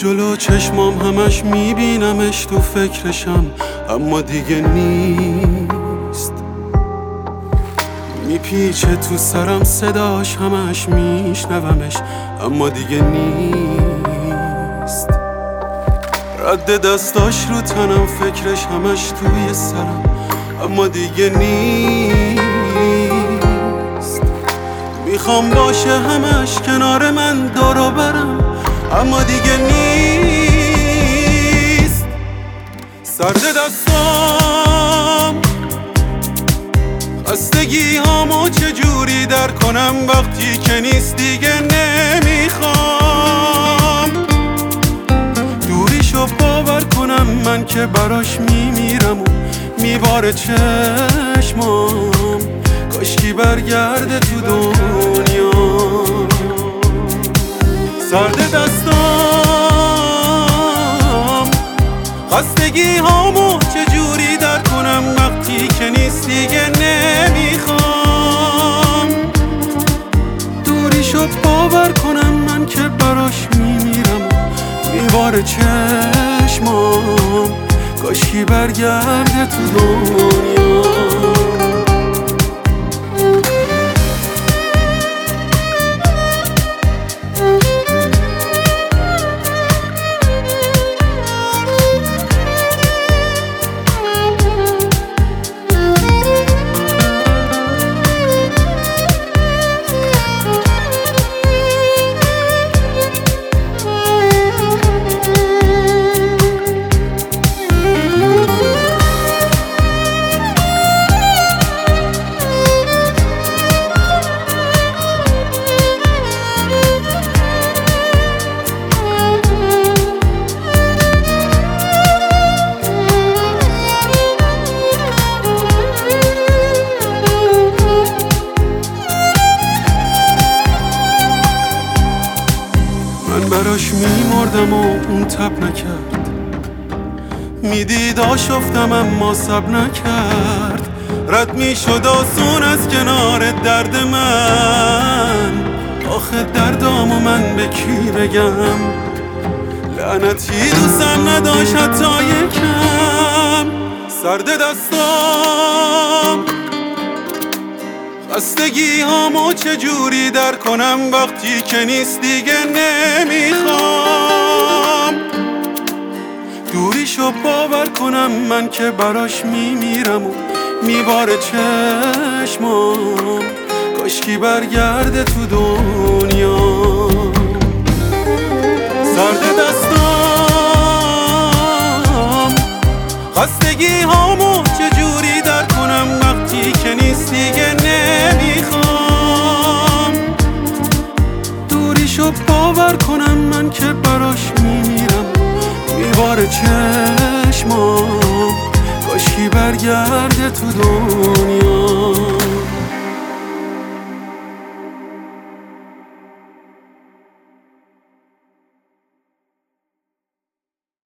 جلو چشمام همش میبینمش، تو فکرشم اما دیگه نیست. میپیچه تو سرم صداش، همش میشنومش اما دیگه نیست. رد دستاش رو تنم، فکرش همش توی سرم اما دیگه نیست. میخوام باشه همش کنار من دور برم اما دیگه نیست. سرد دستام، خستگی هامو چجوری در کنم وقتی که نیست دیگه نمیخوام. دوریشو باور کنم من که براش میمیرم و میباره چشمام، کاشکی برگرده تو دنیا. سرد دستام، خستگی هامو چجوری در کنم وقتی که نیست دیگه نمیخوام. دوریشو باور کنم من که براش میمیرم و میباره چشمام، کاشکی برگرده تو دنیا. من براش میمردم و اون تب نکرد، میدید آشفتم اما سب نکرد. رد میشد آسون از کنار درد من، آخه دردامو من به کی بگم؟ لعنتی دوستم نداشت حتی یکم. سرد دستام، خستگی هامو چجوری در کنم وقتی که نیست دیگه نمیخوام. دوریشو باور کنم من که براش میمیرم و میباره چشمام، کاشکی برگرده تو دنیا. سرد دستام، خستگی هامو چجوری در کنم وقتی که نیست دیگه نمیخوام. دوریشو باور کنم من که براش میمیرم، میباره چشمام، کاشکی برگرده تو دنیا.